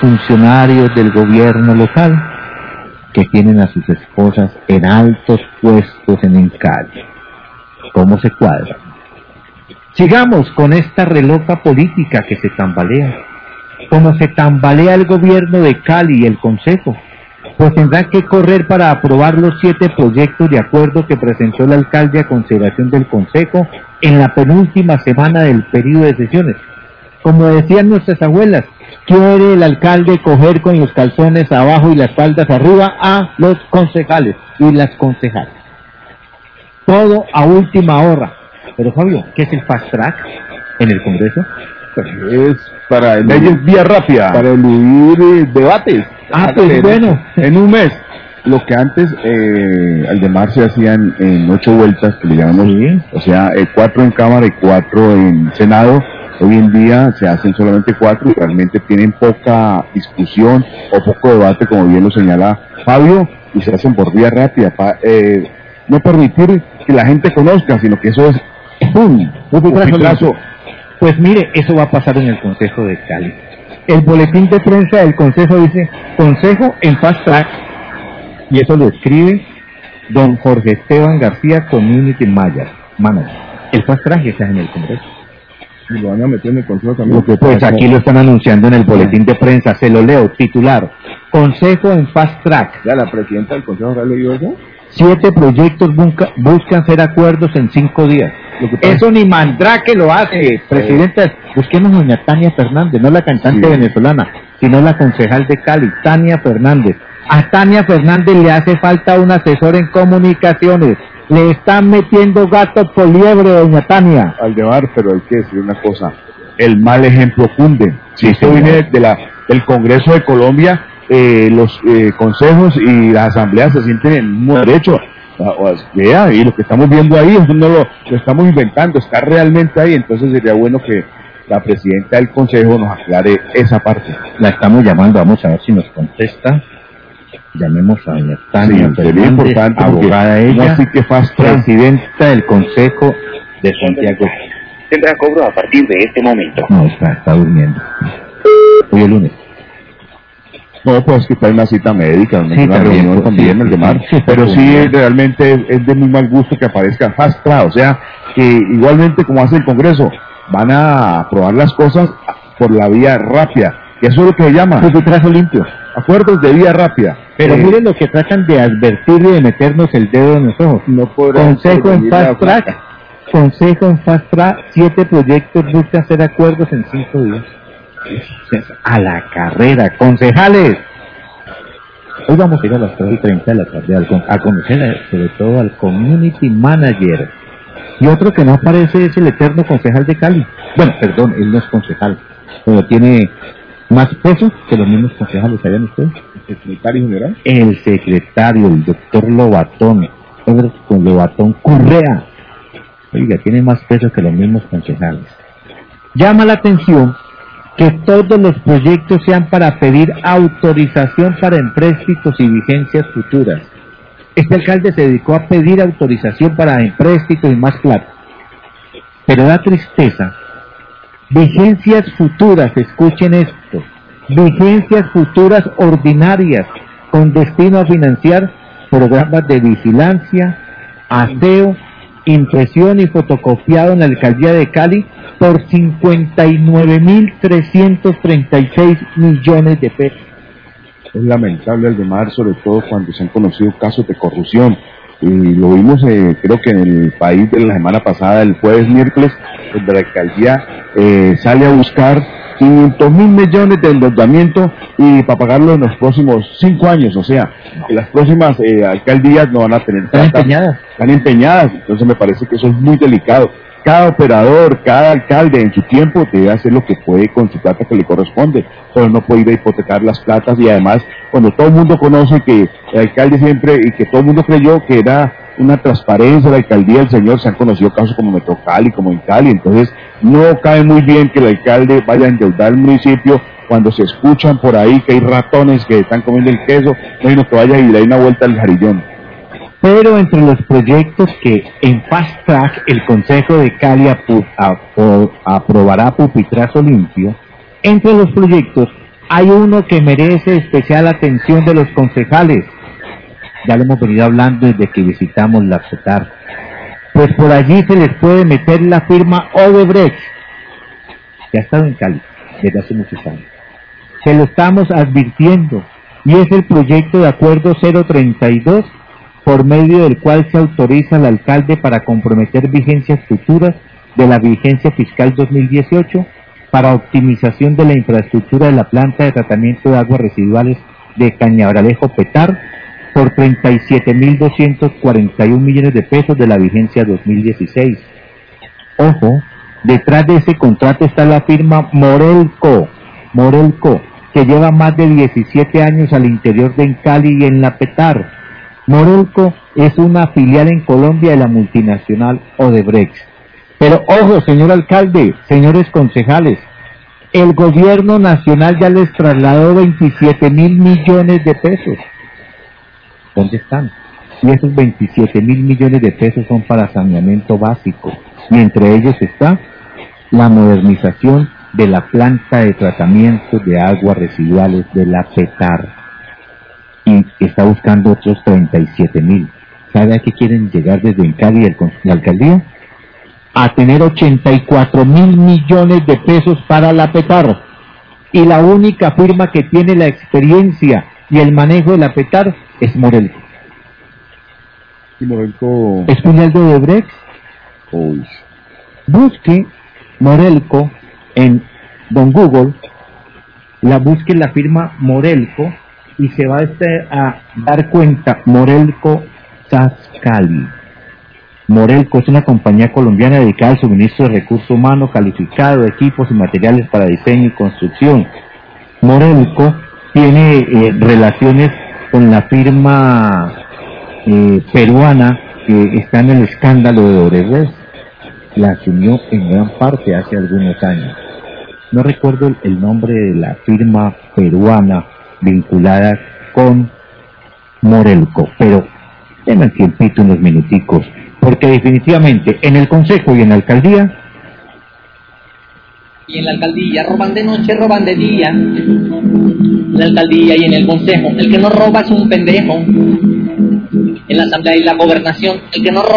funcionarios del gobierno local que tienen a sus esposas en altos puestos en Cali. ¿Cómo se cuadra? Sigamos con esta reloca política que se tambalea. Como se tambalea el gobierno de Cali y el Consejo, pues tendrán que correr para aprobar los 7 proyectos de acuerdo que presentó el alcalde a consideración del Consejo en la penúltima semana del periodo de sesiones. Como decían nuestras abuelas, quiere el alcalde coger con los calzones abajo y las faldas arriba a los concejales y las concejales. Todo a última hora. Pero Fabio, ¿qué es el fast track en el Congreso? Pues es para leyes vía rápida, para eludir debates. Pues bueno. En un mes. Lo que antes, Aldemar, se hacían en 8 vueltas, que le llamamos, sí. O sea, 4 en Cámara y 4 en Senado. Hoy en día se hacen solamente 4 y realmente tienen poca discusión o poco debate, como bien lo señala Fabio, y se hacen por vía rápida. No permitir que la gente conozca, sino que eso es ¡pum! Pupitrazo. Pues mire, eso va a pasar en el Consejo de Cali. El boletín de prensa del Consejo dice, Consejo en Fast Track, y eso lo escribe don Jorge Esteban García, Community Manager. El Fast Track está en el Congreso. Y lo van a meter en el Consejo también. Pues aquí lo están anunciando en el boletín de prensa, se lo leo, titular, Consejo en Fast Track. ¿Ya la presidenta del Consejo ha leído eso? 7 proyectos buscan ser acuerdos en 5 días. Eso ni Mandrake lo hace, presidenta. Busquemos a doña Tania Fernández, no la cantante venezolana, sino la concejal de Cali, Tania Fernández. A Tania Fernández le hace falta un asesor en comunicaciones. Le están metiendo gato por liebre, doña Tania. Aldemar, pero hay que decir una cosa, el mal ejemplo cunde. Si esto viene del Congreso de Colombia, los consejos y las asambleas se sienten en un derecho. Y lo que estamos viendo ahí, eso no lo estamos inventando, está realmente ahí. Entonces sería bueno que la presidenta del Consejo nos aclare esa parte. La estamos llamando, vamos a ver si nos contesta. Llamemos a doña Tania Fernández, importante, abogada ella, así que presidenta del Consejo de Santiago. Tendrá cobro a partir de este momento. No, está durmiendo. Hoy es lunes. No, pues que está en una cita médica, una reunión también, el de mar. Pero sí, realmente es de muy mal gusto que aparezca fast track, o sea, que igualmente como hace el Congreso, van a aprobar las cosas por la vía rápida, y eso es lo que se llama pupitrazo limpio, acuerdos de vía rápida. Pero miren lo que tratan de advertir y de meternos el dedo en los ojos. No Consejo en fast track, Consejo en fast track, 7 proyectos buscan hacer acuerdos en 5 días. A la carrera, concejales. Hoy vamos a ir a las 3:30 de la tarde a conocer sobre todo al Community Manager. Y otro que no aparece es el eterno concejal de Cali. Bueno, perdón, él no es concejal, pero tiene más peso que los mismos concejales, ¿sabían ustedes? ¿El secretario general? El secretario, el doctor Lobatón, con Lobatón Correa. Oiga, tiene más peso que los mismos concejales. Llama la atención que todos los proyectos sean para pedir autorización para empréstitos y vigencias futuras. Este alcalde se dedicó a pedir autorización para empréstitos y más plata. Pero da tristeza. Vigencias futuras, escuchen esto. Vigencias futuras ordinarias con destino a financiar programas de vigilancia, aseo, impresión y fotocopiado en la alcaldía de Cali por 59.336 millones de pesos. Es lamentable, Aldemar, sobre todo cuando se han conocido casos de corrupción. Y lo vimos, creo que en el país de la semana pasada, el jueves, miércoles, donde la alcaldía sale a buscar 500.000 millones de endeudamiento y para pagarlo en los próximos 5 años. O sea, que las próximas alcaldías no van a tener plata. Están empeñadas. Entonces me parece que eso es muy delicado. Cada operador, cada alcalde en su tiempo debe hacer lo que puede con su plata que le corresponde, pero no puede ir a hipotecar las platas. Y además, cuando todo el mundo conoce que el alcalde siempre, y que todo el mundo creyó que era una transparencia la alcaldía del señor, se han conocido casos como Metro Cali, como en Cali. Entonces no cabe muy bien que el alcalde vaya a endeudar el municipio cuando se escuchan por ahí que hay ratones que están comiendo el queso. Bueno, que vaya y le dé una vuelta al jarillón. Pero entre los proyectos que en Fast Track el Consejo de Cali aprobará pupitrazo limpio, entre los proyectos hay uno que merece especial atención de los concejales. Ya lo hemos venido hablando desde que visitamos la PETAR. Pues por allí se les puede meter la firma Odebrecht, que ha estado en Cali desde hace muchos años. Se lo estamos advirtiendo, y es el proyecto de acuerdo 032, por medio del cual se autoriza al alcalde para comprometer vigencias futuras de la vigencia fiscal 2018 para optimización de la infraestructura de la planta de tratamiento de aguas residuales de Cañabralejo PETAR por 37.241 millones de pesos de la vigencia 2016. Ojo, detrás de ese contrato está la firma Morelco, que lleva más de 17 años al interior de Cali y en la PETAR. Morelco es una filial en Colombia de la multinacional Odebrecht. Pero ojo, señor alcalde, señores concejales, el gobierno nacional ya les trasladó 27.000 millones de pesos. ¿Dónde están? Y esos 27.000 millones de pesos son para saneamiento básico, y entre ellos está la modernización de la planta de tratamiento de aguas residuales de la PETAR, y está buscando otros 37.000. ¿Sabe a qué quieren llegar desde Cali y la alcaldía? A tener 84.000 millones de pesos para la PETAR, y la única firma que tiene la experiencia y el manejo de la PETAR es Morelco. ¿Y Morelco es filial de Odebrecht? Uy. Busque Morelco en Don Google, busque la firma Morelco y se va a dar cuenta. Morelco SAS Cali. Morelco es una compañía colombiana dedicada al suministro de recursos humanos calificados, equipos y materiales para diseño y construcción. Morelco tiene relaciones con la firma peruana que está en el escándalo de Odebrecht. La asumió en gran parte hace algunos años. No recuerdo el nombre de la firma peruana vinculada con Morelco, pero denme el tiempito, unos minuticos, porque definitivamente en el consejo y en la alcaldía. Y en la alcaldía roban de noche, roban de día. En la alcaldía y en el consejo, el que no roba es un pendejo. En la asamblea y la gobernación, el que no roba